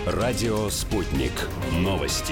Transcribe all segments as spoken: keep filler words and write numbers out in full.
Радио «Спутник». Новости.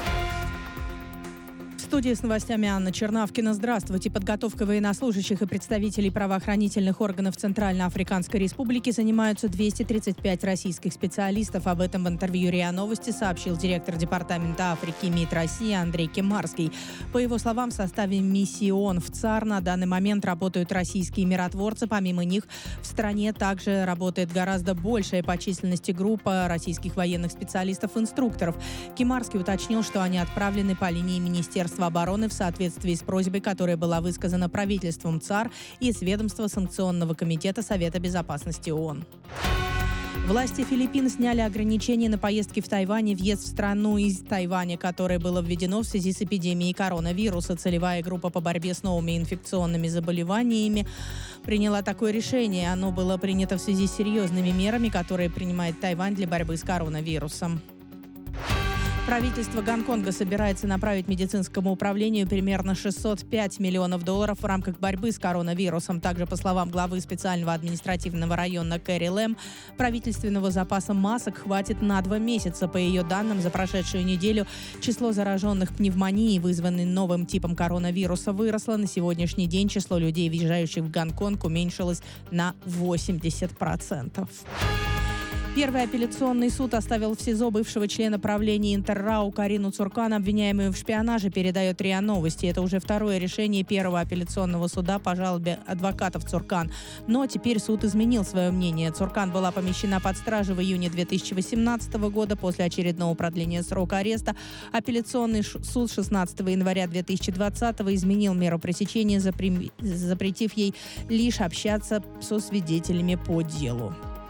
В студии с новостями Анна Чернавкина. Здравствуйте. Подготовкой военнослужащих и представителей правоохранительных органов Центральноафриканской Республики занимаются двести тридцать пять российских специалистов. Об этом в интервью РИА Новости сообщил директор Департамента Африки МИД России Андрей Кемарский. По его словам, в составе миссии ООН в ЦАР на данный момент работают российские миротворцы. Помимо них в стране также работает гораздо большая по численности группа российских военных специалистов-инструкторов. Кемарский уточнил, что они отправлены по линии Министерства обороны в соответствии с просьбой, которая была высказана правительством ЦАР и с ведомства санкционного комитета Совета безопасности ООН. Власти Филиппин сняли ограничения на поездки в Тайвань и въезд в страну из Тайваня, которое было введено в связи с эпидемией коронавируса. Целевая группа по борьбе с новыми инфекционными заболеваниями приняла такое решение. Оно было принято в связи с серьезными мерами, которые принимает Тайвань для борьбы с коронавирусом. Правительство Гонконга собирается направить медицинскому управлению примерно шестьсот пять миллионов долларов в рамках борьбы с коронавирусом. Также, по словам главы специального административного района Кэрри Лэм, правительственного запаса масок хватит на два месяца. По ее данным, за прошедшую неделю число зараженных пневмонией, вызванным новым типом коронавируса, выросло. На сегодняшний день число людей, въезжающих в Гонконг, уменьшилось на восемьдесят процентов. Первый апелляционный суд оставил в СИЗО бывшего члена правления Интеррау Карину Цуркан, обвиняемую в шпионаже, передает РИА Новости. Это уже второе решение первого апелляционного суда по жалобе адвокатов Цуркан. Но теперь суд изменил свое мнение. Цуркан была помещена под стражу в июне две тысячи восемнадцатого года после очередного продления срока ареста. Апелляционный суд шестнадцатого января две тысячи двадцатого изменил меру пресечения, запретив ей лишь общаться со свидетелями по делу.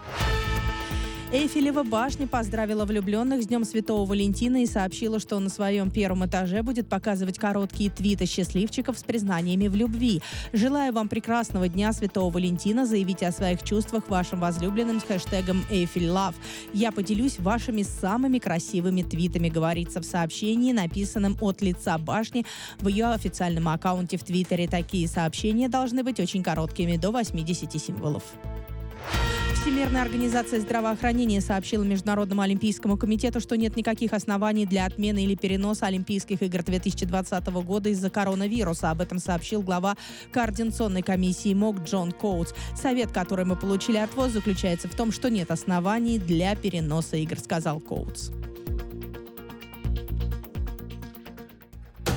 Эйфелева башня поздравила влюбленных с Днем Святого Валентина и сообщила, что на своем первом этаже будет показывать короткие твиты счастливчиков с признаниями в любви. «Желаю вам прекрасного Дня Святого Валентина. Заявите о своих чувствах вашим возлюбленным с хэштегом «ЭйфелLove». Я поделюсь вашими самыми красивыми твитами», говорится в сообщении, написанном от лица башни в ее официальном аккаунте в Твиттере. Такие сообщения должны быть очень короткими, до восьмидесяти символов. Всемирная организация здравоохранения сообщила Международному олимпийскому комитету, что нет никаких оснований для отмены или переноса Олимпийских игр две тысячи двадцатого года из-за коронавируса. Об этом сообщил глава координационной комиссии МОК Джон Коутс. Совет, который мы получили от ВОЗ, заключается в том, что нет оснований для переноса игр, сказал Коутс.